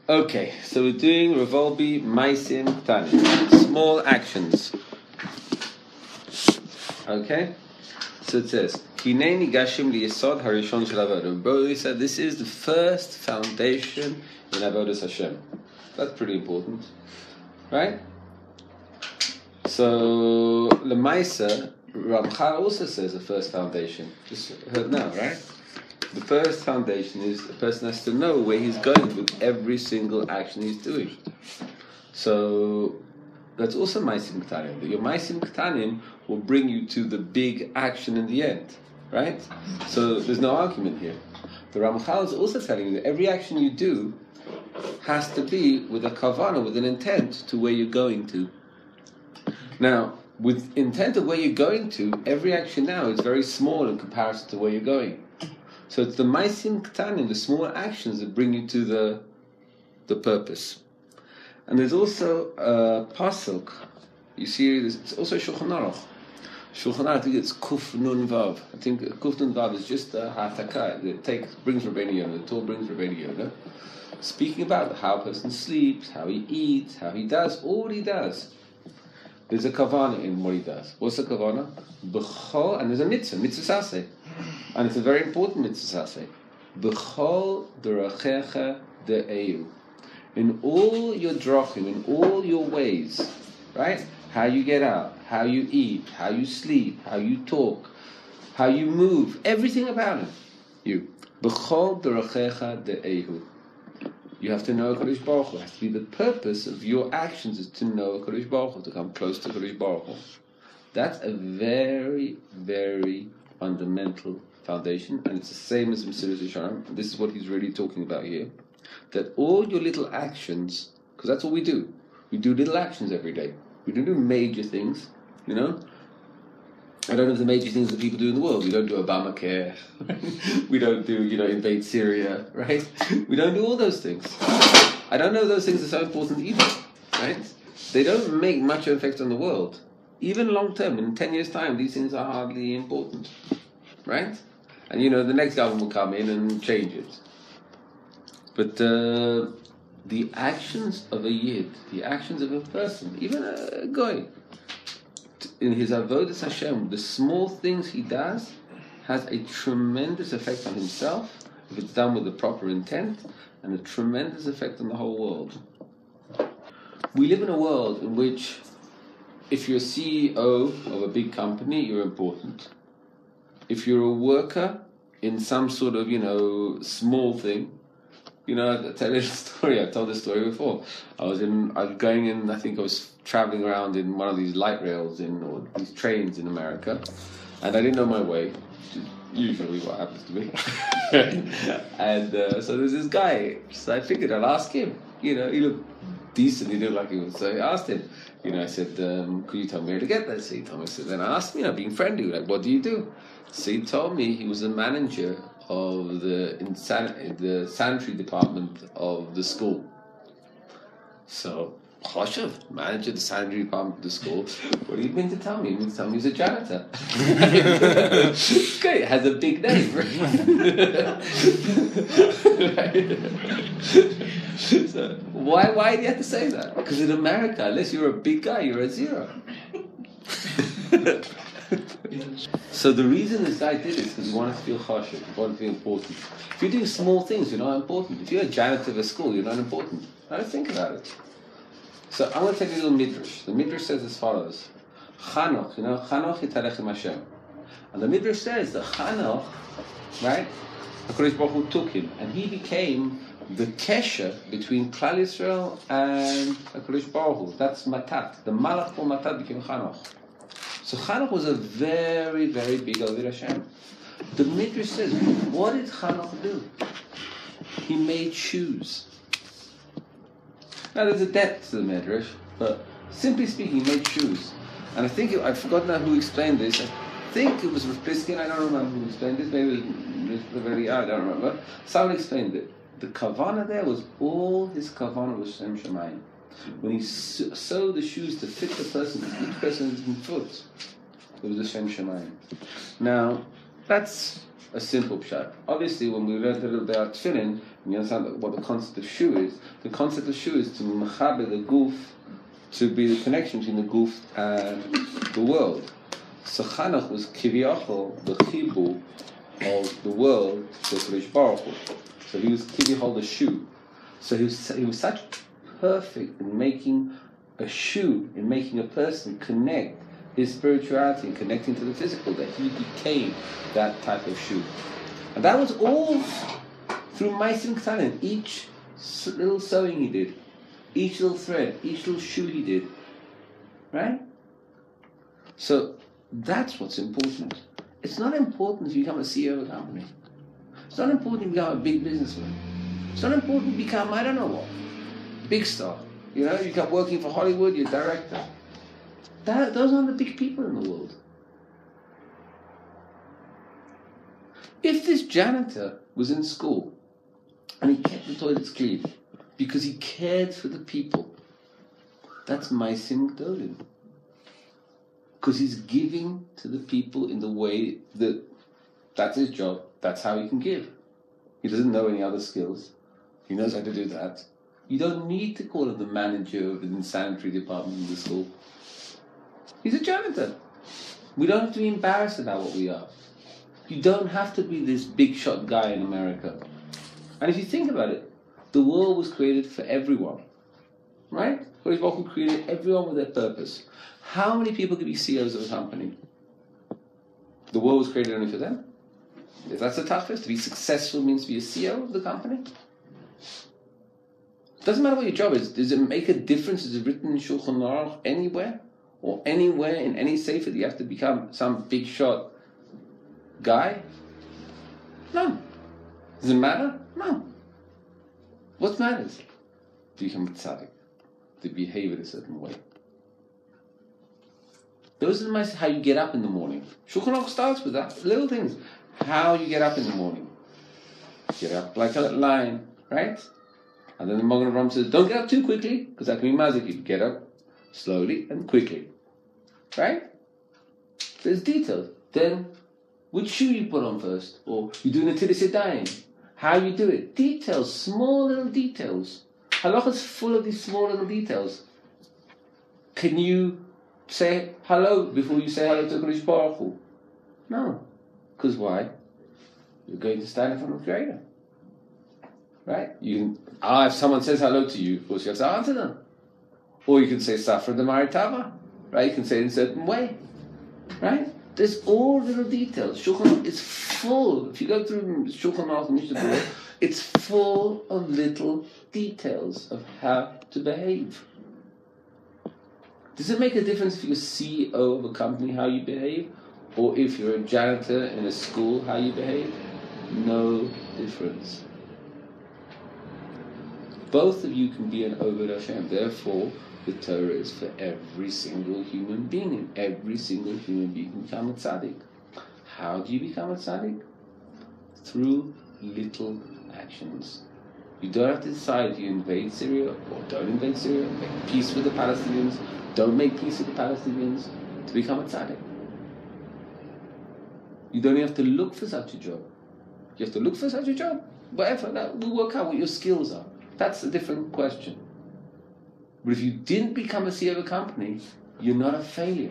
Okay, so we're doing Revolbi Maisim Ktanim, small actions. Okay, so it says Kinei Nigashim Liyesod Harishon Shel Avodah. Brody said this is the first foundation in Avodas Hashem. That's pretty important, right? So Lemaisa Ramchal also says the first foundation. Just heard now, right? The first foundation is the person has to know where he's going with every single action he's doing. So that's also Maisim Ktanim. But your Maisim Ktanim will bring you to the big action in the end, right? So there's no argument here. The Ramchal is also telling you that every action you do has to be with a kavanah, with an intent to where you're going to. Now, with intent of where you're going to, every action now is very small in comparison to where you're going. So it's the Maisim Ktanim, the small actions that bring you to the purpose. And there's also a pasuk. You see, it's also Shulchan Aruch. Shulchan Aruch, I think it's Kuf Nun Vav. I think Kuf Nun Vav is just a Hataka. It brings Rabbeinu Yonah. The Torah brings Rabbeinu Yonah, speaking about how a person sleeps, how he eats, how he does, all he does. There's a kavanah in what he does. What's the kavanah? B'chol, and there's a mitzvah saseh. And it's a very important mitzvah saseh. B'chol d'rachecha de'eu. In all your drachim, in all your ways, right? How you get out, how you eat, how you sleep, how you talk, how you move, everything about it. You. B'chol d'rachecha de'eu. You have to know HaKadosh Baruch Hu. It has to be the purpose of your actions is to know HaKadosh Baruch Hu, to come close to HaKadosh Baruch Hu. That's a very, very fundamental foundation, and it's the same as Mesilas Yesharim. This is what he's really talking about here. That all your little actions, because that's what we do. We do little actions every day. We don't do major things, you know. I don't know the major things that people do in the world. We don't do Obamacare. We don't do, invade Syria, right? We don't do all those things. I don't know those things are so important either, right? They don't make much effect on the world. Even long term, in 10 years' time, these things are hardly important, right? And, the next government will come in and change it. But the actions of a yid, the actions of a person, even a goy, in his avodas Hashem, the small things he does has a tremendous effect on himself if it's done with the proper intent, and a tremendous effect on the whole world. We live in a world in which if you're a CEO of a big company, you're important. If you're a worker in some sort of, small thing, I'll tell you a story. I've told this story before. I was traveling around in one of these light rails or these trains in America, and I didn't know my way, which is usually what happens to me. And so there's this guy, so I figured I'll ask him. He looked decent, he looked like he was, so I asked him, I said, could you tell me where to get that? So he told me, then I asked him, being friendly, like, what do you do? So he told me he was a manager of the sanitary department of the school. So, Choshev, manager of the sanitary department of the school. What do you mean to tell me? You mean to tell me he's a janitor? Okay, it has a big name. So, why do you have to say that? Because in America, unless you're a big guy, you're a zero. So the reason this guy did it is because he wanted to feel choshev, he wanted to feel important. If you're doing small things, you're not important. If you're a janitor of a school, you're not important. Now think about it. So I'm going to take a little midrash. The midrash says as follows: Chanoch, Chanoch yitalech Hashem, and the midrash says that Chanoch, right? HaKadosh Baruch Hu took him, and he became the kesher between Klal Yisrael and HaKadosh Baruch Hu. That's Matat. The Malach for Matat became Chanoch. So Chanoch was a very, very big Avodah Hashem. The Midrash says, what did Chanoch do? He made shoes. Now there's a depth to the Midrash, but simply speaking, he made shoes. And I think, I've forgotten now who explained this. I think it was Rav Pliskin, I don't remember who explained this. Maybe it was I don't remember. Someone explained it. The kavanah there was, all his kavanah was Shem Shemayim. When he sewed the shoes to fit the person, each person's foot, it was a Shem Shemayim. Now, that's a simple pshat. Obviously, when we learned a little bit about tefillin, we understand what the concept of shu is. The concept of shu is to mechaber the guf, to be the connection between the guf and the world. So Chanukh was kiviyachol, the chibu of the world to Kodesh Baruch Hu. So he was kiviyachol the shu. So he was such perfect in making a shu, in making a person connect his spirituality and connecting to the physical, that he became that type of shu. And that was all through Maisim Ktanim. Each little sewing he did, each little thread, each little shu he did. Right? So that's what's important. It's not important to become a CEO of a company. It's not important to become a big businessman. It's not important to become, I don't know what, big star. You know, you come working for Hollywood, you're a director. Those aren't the big people in the world. If this janitor was in school and he kept the toilets clean because he cared for the people, that's Maisim Gdolim. Because he's giving to the people in the way that's his job, that's how he can give. He doesn't know any other skills. He knows how to do that. You don't need to call him the manager of the sanitary department in the school. He's a janitor. We don't have to be embarrassed about what we are. You don't have to be this big shot guy in America. And if you think about it, the world was created for everyone. Right? Kodesh Baruch Hu created everyone with their purpose. How many people could be CEOs of a company? The world was created only for them. If that's the toughest, to be successful means to be a CEO of the company. It doesn't matter what your job is. Does it make a difference? Is it written in Shulchan Aruch anywhere? Or anywhere in any sefer that you have to become some big shot guy? No. Does it matter? No. What matters? To become a tzaddik. To behave in a certain way. Those are the most how you get up in the morning. Shulchan Aruch starts with that. Little things. How you get up in the morning. Get up like a lion, right? And then the Magen Avraham says, don't get up too quickly, because that can be mazik. Get up slowly and quickly. Right? There's details. Then, which shoe you put on first? Or you do Netilas Yadayim. How you do it. Details, small little details. Halacha is full of these small little details. Can you say hello before you say hello to Kodesh Baruch Hu? No. Because why? You're going to stand in front of the Creator. Right? You can, if someone says hello to you, of course you have to answer them. Or you can say Safra de Maritava. Right? You can say it in a certain way. Right? There's all little details. Shulchan Aruch is full. If you go through Shulchan Aruch and Mishnah Berurah, it's full of little details of how to behave. Does it make a difference if you're CEO of a company, how you behave? Or if you're a janitor in a school, how you behave? No difference. Both of you can be an Oved Hashem. Therefore, the Torah is for every single human being, and every single human being can become a tzaddik. How do you become a tzaddik? Through little actions. You don't have to decide if you invade Syria or don't invade Syria, make peace with the Palestinians, don't make peace with the Palestinians, to become a tzaddik. You don't have to look for such a job. You have to look for such a job. Whatever, that will work out what your skills are. That's a different question. But if you didn't become a CEO of a company, you're not a failure.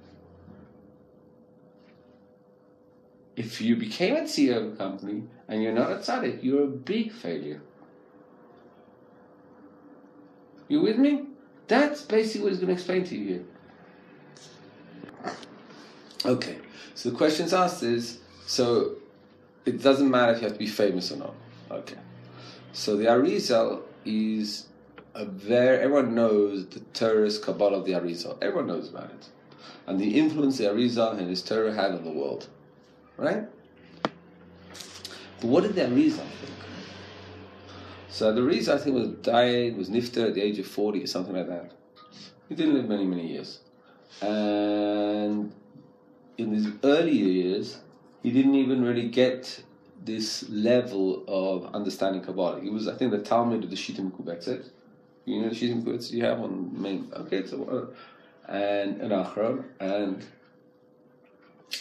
If you became a CEO of a company and you're not a tzaddik, you're a big failure. You with me? That's basically what he's going to explain to you here. Okay, so the questions asked is, so it doesn't matter if you have to be famous or not. Okay. So the Arizal is everyone knows the Torah's Kabbalah of the Arizal. Everyone knows about it. And the influence the Arizal and his Torah had on the world. Right? But what did the Arizal think? So the Arizal, I think, was nifter at the age of 40 or something like that. He didn't live many, many years. And in his early years, he didn't even really get this level of understanding Kabbalah. He was, I think, the Talmud of the Shita Mekubetzet. You know the Shita Mekubetzet you have on the main... Okay, so... and an Achron. And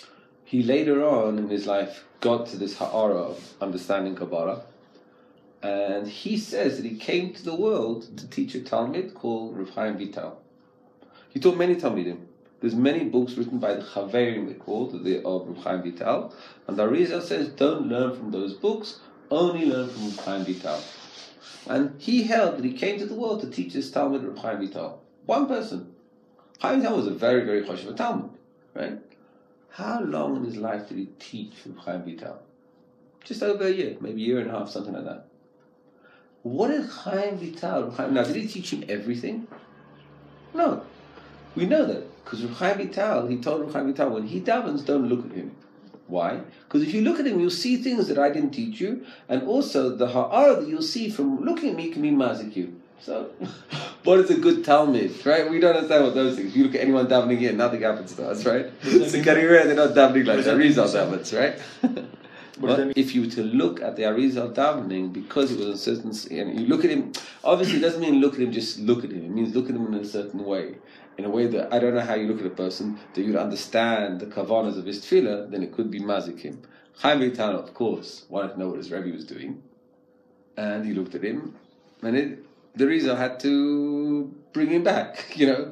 he later on in his life got to this ha'ara of understanding Kabbalah, and he says that he came to the world to teach a Talmud called Rav Chaim Vital. He taught many Talmidim. There's many books written by the Chaverim, they called, of Rav Chaim Vital, and the Arizal says, don't learn from those books, only learn from Rav Chaim Vital. And he held that he came to the world to teach this Talmud Rav Chaim Vital. One person. Chaim Vital was a very, very choshev Talmud, right? How long in his life did he teach Rav Chaim Vital? Just over a year, maybe a year and a half, something like that. What did Chaim Vital, now did he teach him everything? No. We know that, because Rav Chaim Vital, he told Rav Chaim Vital, when he davens, don't look at him. Why? Because if you look at him, you'll see things that I didn't teach you, and also the ha'ara that you'll see from looking at me can be mazik you. So, what is a good Talmud, right? We don't understand what those things. If you look at anyone davening here, nothing happens to us, right? So they're not davening like the Arizal davens, right? But if you were to look at the Arizal davening, because it was a certain, and you look at him, obviously it doesn't mean look at him, just look at him. It means look at him in a certain way. In a way that, I don't know how you look at a person, that you'd understand the kavanas of his tefillah, then it could be mazikim. Chaim Vital, of course, wanted to know what his Rebbe was doing. And he looked at him, and the Rizal had to bring him back,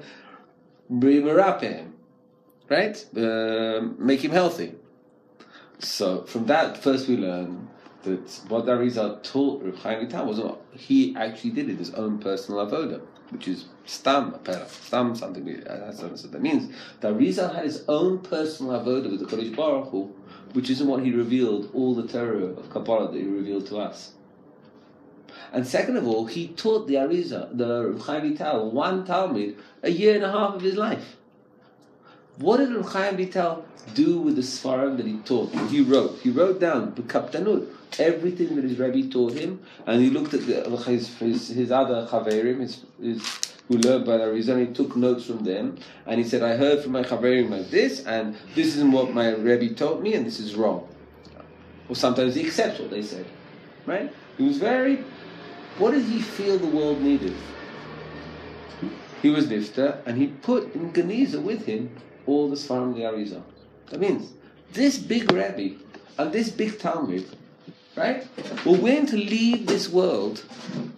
bring him up him, right? Make him healthy. So from that, first we learn that what the Rizal taught Rav Chaim Vital was not, he actually did it, his own personal avodah, which is stam, stam something, that's what that means. The Rizal had his own personal avodah with the Kodesh Baruch Hu, which isn't what he revealed, all the Torah of Kabbalah that he revealed to us. And second of all, he taught the Arizal, the Rav Chaim Vital, one Talmud, a year and a half of his life. What did Rav Chaim Vital do with the Sfarim that he taught? He wrote down, b'kaptanut, everything that his Rebbe taught him, and he looked at his other Chaverim, who learned by the Arizal, and he took notes from them, and he said, I heard from my Chaverim like this, and this isn't what my Rebbe taught me, and this is wrong. Or sometimes he accepts what they said, right? He was what did he feel the world needed? He was nifta, and he put in Geniza with him all the Sfarim of the Arizal. That means, this big Rebbe, and this big Talmud, right, were willing to leave this world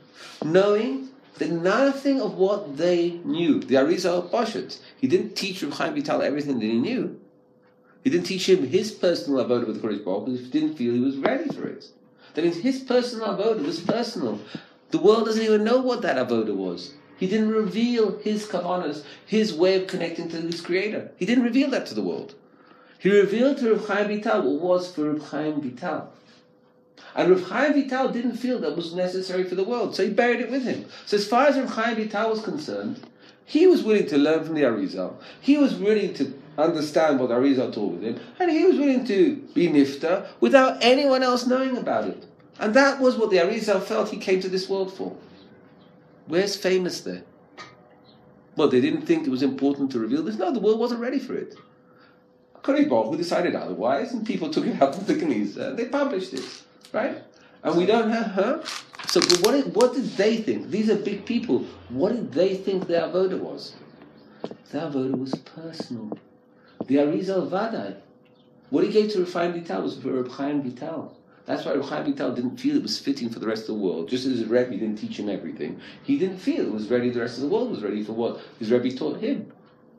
knowing that nothing of what they knew, the Arizal Poshet, he didn't teach Rav Chaim Vital everything that he knew. He didn't teach him his personal avodah with the Kodesh Baruch Hu because he didn't feel he was ready for it. That means his personal avodah was personal. The world doesn't even know what that avodah was. He didn't reveal his kavanas, his way of connecting to his Creator. He didn't reveal that to the world. He revealed to Rav Chaim Vital what was for Rav Chaim Vital. And Rav Chaim Vital didn't feel that was necessary for the world, so he buried it with him. So as far as Rav Chaim Vital was concerned, he was willing to learn from the Arizal. He was willing to understand what the Arizal taught with him, and he was willing to be nifta without anyone else knowing about it. And that was what the Arizal felt he came to this world for. Where's famous there? Well, they didn't think it was important to reveal this. No, the world wasn't ready for it. Kodesh Baruch Hu decided otherwise, and people took it out of the Geniza, and they published it, right? And we don't have, So what did they think? These are big people. What did they think their avodah was? Their avodah was personal. The Arizal Vadai. What he gave to Rav Chaim Vital was for Rav Chaim Vital. That's why Rav Chaim Vital didn't feel it was fitting for the rest of the world. Just as his Rebbe didn't teach him everything, he didn't feel it was ready. The rest of the world was ready for what his Rebbe taught him.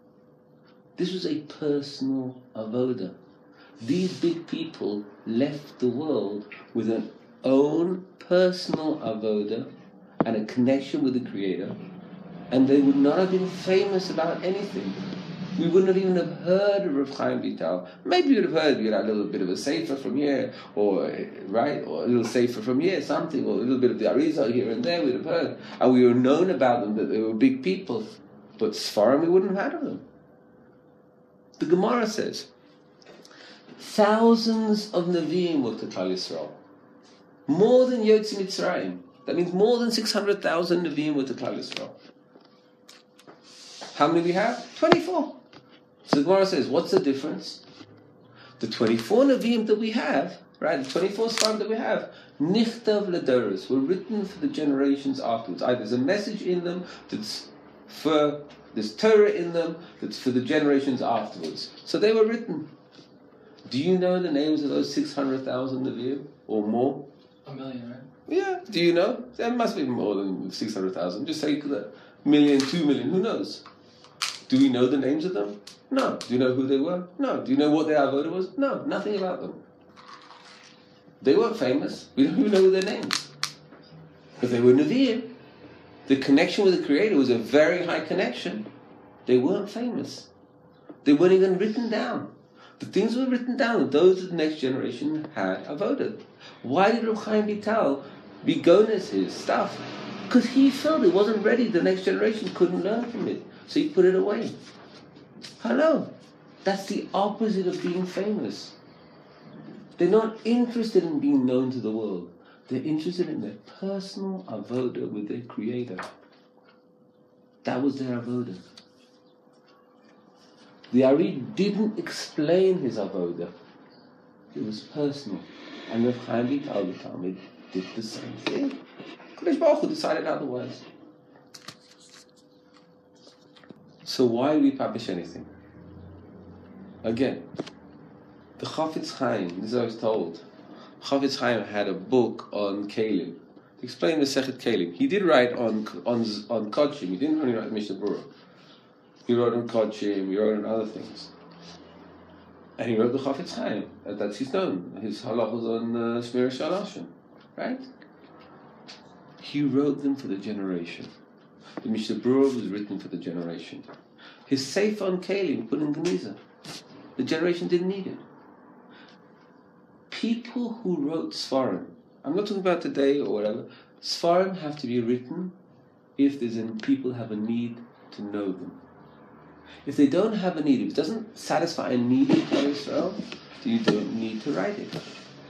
This was a personal avodah. These big people left the world with an own personal avodah and a connection with the Creator, and they would not have been famous about anything. We wouldn't have even have heard of Rav Chaim Vital. Maybe you'd have heard a little bit of a sefer from here, or a little sefer from here, something, or a little bit of the Arizal here and there. We'd have heard, and we were known about them that they were big people. But Sfarim, we wouldn't have had of them. The Gemara says, thousands of Nevi'im were to Klal Yisrael, more than Yotzi Mitzrayim. That means more than 600,000 Nevi'im were to Klal Yisrael. How many we have? 24. So the Gemara says, what's the difference? The 24 Nevi'im that we have, right, the 24 Sfarim that we have, Nichtav L'Doros, were written for the generations afterwards. There's a message in them that's for, there's Torah in them that's for the generations afterwards. So they were written. Do you know the names of those 600,000 of you or more? 1 million, right? Yeah. Do you know? There must be more than 600,000. Just say that 1 million, 2 million. Who knows? Do we know the names of them? No. Do you know who they were? No. Do you know what their avoda was? No. Nothing about them. They weren't famous. We don't even know their names. But they were Nevi'im. The connection with the Creator was a very high connection. They weren't famous. They weren't even written down. The things were written down, those of the next generation had avodah. Why did Reb Chaim Vital be gones his stuff? Because he felt it wasn't ready. The next generation couldn't learn from it. So he put it away. Hello. That's the opposite of being famous. They're not interested in being known to the world. They're interested in their personal avodah with their Creator. That was their avodah. The Ari didn't explain his avodah. It was personal. And Reb Chaim Vital, the Talmud, did the same thing. Kodesh Baruch Hu decided otherwise. So why do we publish anything? Again, the Chafetz Chaim, this is what I was told. Chafetz Chaim had a book on Kelim. To explain the Sechet Kelim. He did write on Kodshim. He didn't only write Mishnah Berurah. He wrote on Kodshim, he wrote on other things. And he wrote the Chafetz Chaim. That's his known. His halachos on Shmir Shalashim. Right? He wrote them for the generation. The Mishnah Berurah was written for the generation. His Sefer on Kelim put in Geniza. The generation didn't need it. People who wrote Sfarim, I'm not talking about today or whatever, Sfarim have to be written if people have a need to know them. If they don't have a need, if it doesn't satisfy a need in Israel, then you don't need to write it.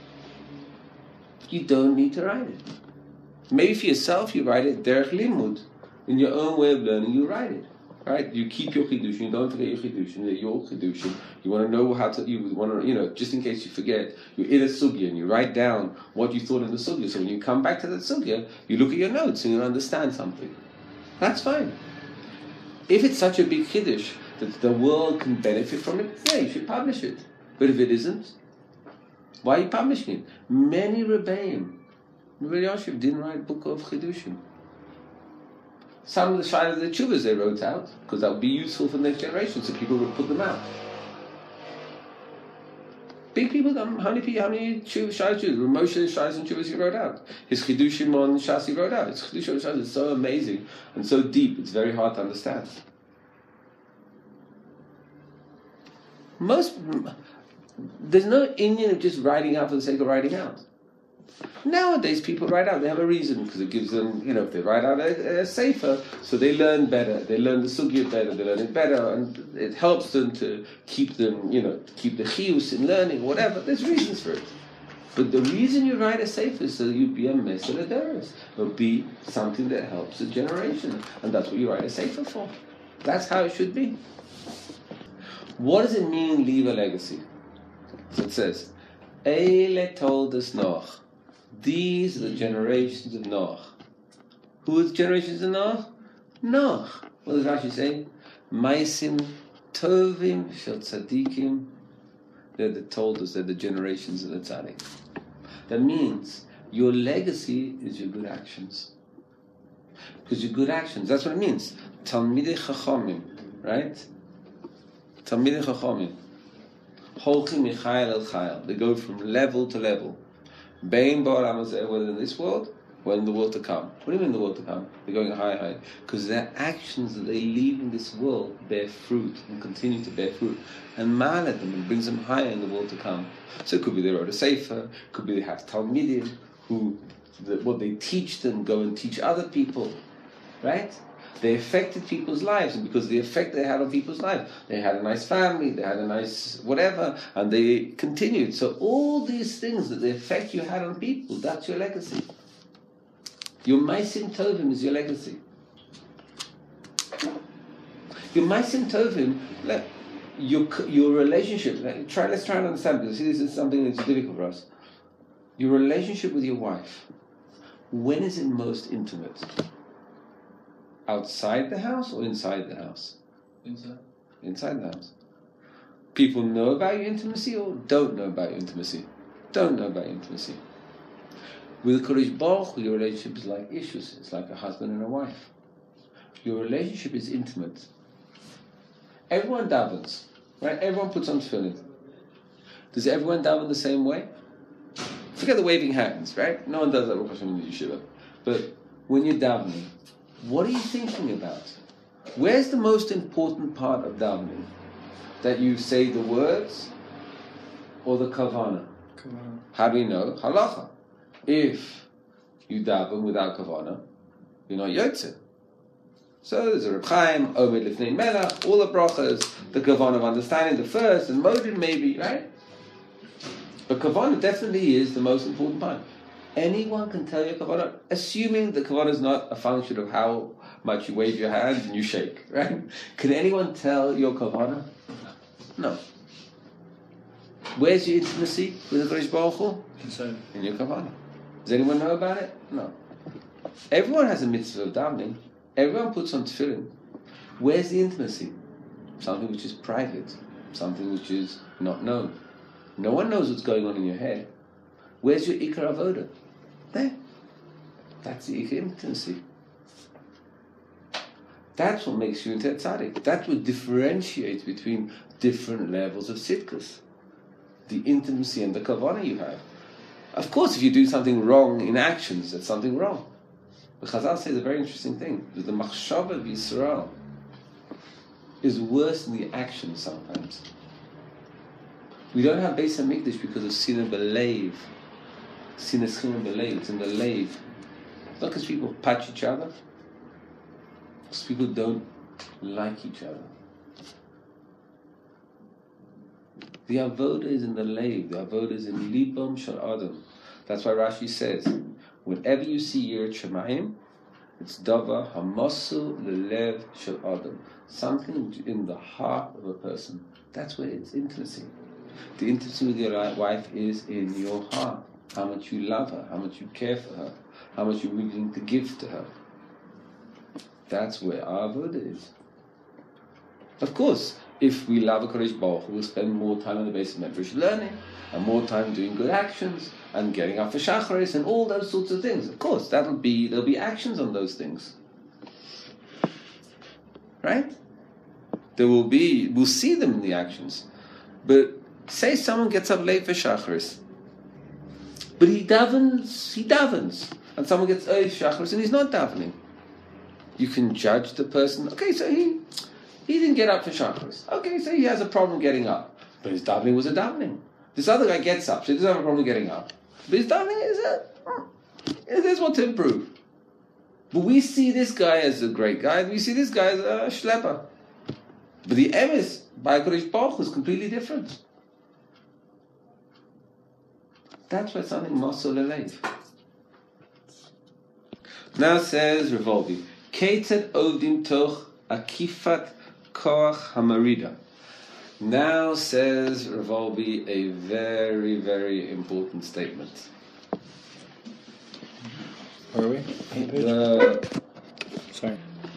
You don't need to write it. Maybe for yourself you write it derech limud. In your own way of learning you write it. Right? You keep your chidushim, you don't forget your chidushim, your chidushim. You want to know how to, you want to, just in case you forget, you're in a sugya and you write down what you thought in the sugya. So when you come back to the sugya, you look at your notes and you understand something. That's fine. If it's such a big chiddush that the world can benefit from it, yeah, you should publish it. But if it isn't, why are you publishing it? Many Rebbeim, Rebbe Yoshev didn't write a book of chidushim. Some of the shaylas of the tshuvas they wrote out because that would be useful for the next generation, so people would put them out. Big people, how many shaylas? Moshe shaylas and tshuvas he wrote out. His chidushim on Shas he wrote out. His chidushim on Shas is so amazing and so deep. It's very hard to understand. There's no inyan of just writing out for the sake of writing out. Nowadays, people write out. They have a reason because it gives them, if they write out a sefer, so they learn better. They learn the sugya better. They learn it better, and it helps them to keep them, keep the chiyus in learning, whatever. There's reasons for it. But the reason you write a sefer is so that you'd be a mesel aderes. It'll be something that helps the generation, and that's what you write a sefer for. That's how it should be. What does it mean, leave a legacy? So it says, Eile told us Noach. These are the generations of Noach. Who are the generations of Noach? Noach. What does Rashi say? Maisim tovim shel tzadikim. They're the toldos, they're the generations of the tzaddik. That means your legacy is your good actions. Because your good actions, that's what it means. Talmidei chachamim, right? Talmidei chachamim. Holchim michayil el chayil. They go from level to level. Bein ba'olam hazeh, whether in this world or in the world to come. What do you mean the world to come? They're going higher. Because their actions that they leave in this world bear fruit and continue to bear fruit. And ma'al at them and brings them higher in the world to come. So it could be they wrote a sefer, it could be they have talmidim who, what they teach them, go and teach other people. Right? They affected people's lives, and because of the effect they had on people's lives, they had a nice family, they had a nice whatever, and they continued. So all these things that the effect you had on people, that's your legacy. Your Maisim Tovim is your legacy. Your Maisim Tovim, your relationship, let's try and understand, because this is something that's difficult for us. Your relationship with your wife, when is it most intimate? Outside the house or inside the house? Inside. Inside the house. People know about your intimacy or don't know about your intimacy? Don't know about your intimacy. With Kodesh Baruch Hu, your relationship is like issues. It's like a husband and a wife. Your relationship is intimate. Everyone davens, right? Everyone puts on tefillin. Does everyone daven the same way? Forget the waving hands, right? No one does that in the yeshiva. But when you're davening, what are you thinking about? Where's the most important part of davening? That you say the words or the kavanah? How do we know? Halacha. If you daven without kavanah, you're not yotze. So there's a Reb Chaim, Omed Lifnei Melach, all the brachas, the kavanah of understanding the first, and Modim maybe, right? But kavanah definitely is the most important part. Anyone can tell you kavanah, assuming the kavanah is not a function of how much you wave your hands and you shake, right? Can anyone tell your kavanah? No. Where's your intimacy with the Kodesh Baruch Hu? In your kavanah. Does anyone know about it? No. Everyone has a mitzvah of davening. Everyone puts on tefillin. Where's the intimacy? Something which is private. Something which is not known. No one knows what's going on in your head. Where's your ikar avoda? There. That's the ikar intimacy. That's what makes you into a tzaddik. That's what differentiates between different levels of tzidkus. The intimacy and the kavanah you have. Of course, if you do something wrong in actions, that's something wrong. But Chazal says a very interesting thing. That the machshava of Yisrael is worse than the action sometimes. We don't have Beis HaMikdash because of Sinah B'Leiv. Sinah B'Leiv. It's in the Leiv. It's not because people patch each other. Because people don't like each other. The avoda is in the Leiv. The avoda is in Libam Shel Adam. That's why Rashi says, whenever you see Yirat Shamayim, it's Dava Hamasu Lelev Shel Adam. Something in the heart of a person. That's where it's intimacy. The intimacy with your wife is in your heart. How much you love her, how much you care for her, how much you're willing to give to her. That's where our avoda is. Of course, if we love a Kodesh Baruch Hu, we'll spend more time on the Beis HaMikdash learning, and more time doing good actions, and getting up for shacharis, and all those sorts of things. Of course, there'll be actions on those things. Right? We'll see them in the actions. But say someone gets up late for shacharis, but he davens, and someone gets early for shacharis, and he's not davening. You can judge the person. Okay, so he didn't get up for shacharis. Okay, so he has a problem getting up. But his davening was a davening. This other guy gets up, so he doesn't have a problem getting up. But his davening there's what to improve. But we see this guy as a great guy, and we see this guy as a shlepper. But the emes by Kodesh Baruch Hu is completely different. That's why something Masol Eleiv. Now says Revolvi, Ketzad Ovdim Toch Akifat Koach Hamarida. Now says Revolvi a very, very important statement. Where are we? Sorry.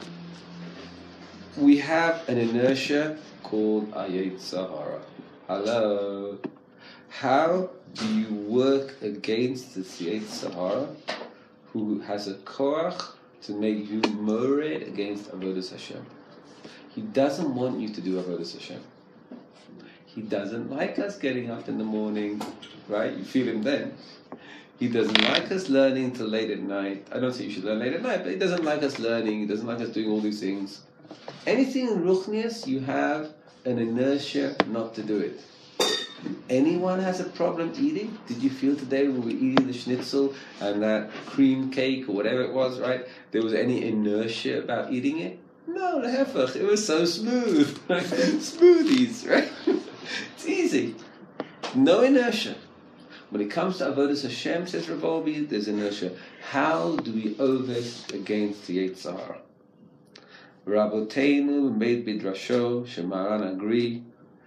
We have an inertia called Yetzer Hara. Hello. How do you work against this Yetzer Hara who has a koach to make you mored against Avodas Hashem? He doesn't want you to do Avodas Hashem. He doesn't like us getting up in the morning, right? You feel him then. He doesn't like us learning till late at night. I don't say you should learn late at night, but he doesn't like us learning. He doesn't like us doing all these things. Anything in Ruchnius, you have an inertia not to do it. Anyone has a problem eating? Did you feel today when we were eating the schnitzel and that cream cake or whatever it was, right? There was any inertia about eating it? No, lehefach. It was so smooth. Right? Smoothies, right? It's easy. No inertia. When it comes to Avodas Hashem, says Revolvi, there's inertia. How do we ovest against the Yetzer Hara? Raboteinu made bidrasho, Shemaran agree,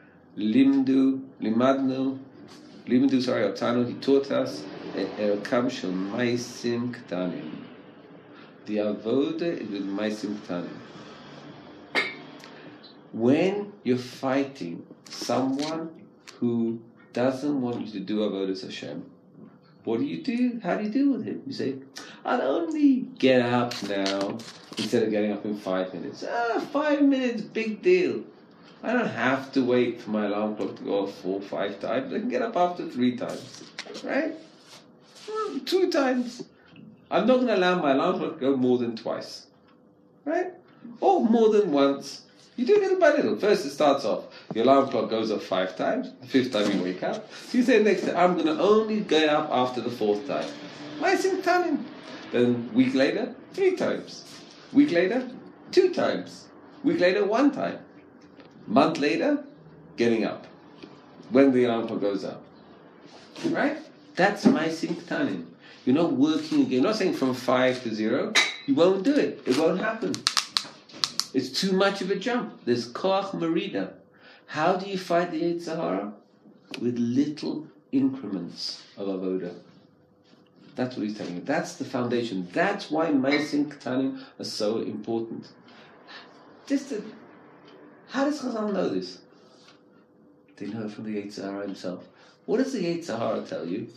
Otanu, he taught us, Erkam shel Maisim Ktanim. The Avoda is with Maisim Ktanim. When you're fighting someone who doesn't want you to do Avodas Hashem, what do? How do you deal with him? You say, I'll only get up now instead of getting up in 5 minutes. 5 minutes, big deal. I don't have to wait for my alarm clock to go off 4 or 5 times. I can get up after 3 times, right? 2 times. I'm not going to allow my alarm clock to go more than twice, right? Or more than once. You do little by little. First it starts off, your alarm clock goes off 5 times, the 5th time you wake up. So you say next time, I'm going to only get up after the 4th time. Ma'asim Ketanim. Then week later, 3 times. Week later, 2 times. Week later, 1 time. Month later, getting up. When the alarm clock goes up. Right? That's Ma'asim Ketanim. You're not working again. You're not saying from 5 to 0. You won't do it. It won't happen. It's too much of a jump. There's koach merida. How do you fight the Yetzer Hara? With little increments of avoda. That's what he's telling you. That's the foundation. That's why Ma'asim Ketanim are so important. How does Chazal know this? They know it from the Yetzer Hara himself. What does the Yetzer Hara tell you?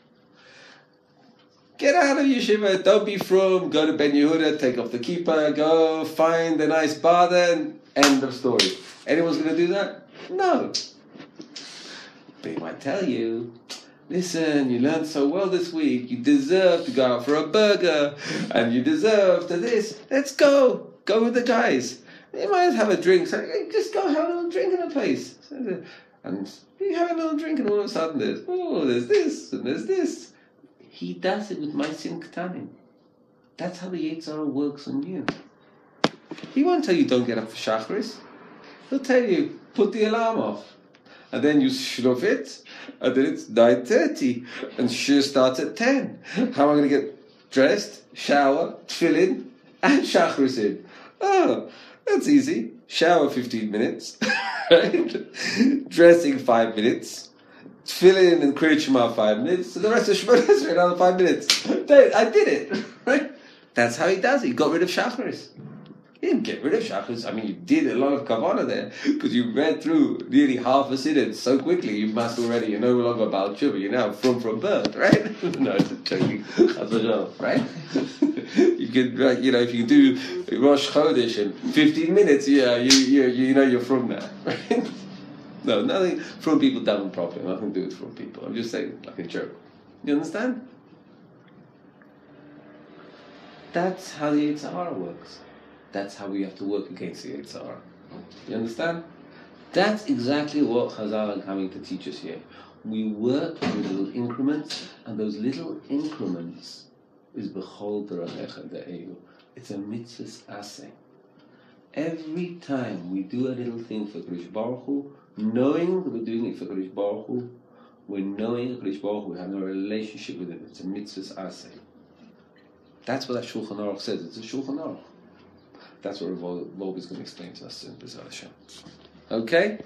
Get out of yeshiva, don't be frum, go to Ben Yehuda, take off the kippah, go find a nice bar then, end of story. Anyone's going to do that? No. They might tell you, listen, you learned so well this week, you deserve to go out for a burger, and you deserve to this, let's go with the guys. You might have a drink, so just go have a little drink in a place. And you have a little drink and all of a sudden there's this and there's this. He does it with Ma'asim Ketanim. That's how the Yetzer Hara works on you. He won't tell you don't get up for Shacharis. He'll tell you put the alarm off, and then you shluf it, and then it's 9:30, and Shir starts at 10. How am I going to get dressed, shower, tefillin, and Shacharis in? Oh, that's easy. Shower 15 minutes, right? Dressing 5 minutes. Tefillin and Kriyat Shema 5 minutes, so the rest of Shemona Esrei another 5 minutes. I did it, right? That's how he does it. He got rid of Shacharis. He didn't get rid of Shacharis. I mean, you did a lot of Kavanah there, because you read through nearly half a Siddur so quickly, you must already, you're no longer Baal Tshuva, you're now from birth, right? No, it's joking. Right? You can, if you do Rosh Chodesh in 15 minutes, you know you're from now, right? No, nothing from people daven properly. Nothing to do with from people. I'm just saying, like a joke. You understand? That's how the Yetzer Hara works. That's how we have to work against the Yetzer Hara. You understand? That's exactly what Chazal are coming to teach us here. We work with little increments, and those little increments is b'chol derachecha de'elu. It's a mitzvahs aseh. Every time we do a little thing for Kadosh Baruch Hu, knowing that we're doing it for Kadosh Baruch Hu, we're knowing Kadosh Baruch Hu, we're having a relationship with Him. It's a mitzvahs aseh. That's what that Shulchan Aruch says. It's a Shulchan Aruch. That's what Wolbe is going to explain to us soon. Okay?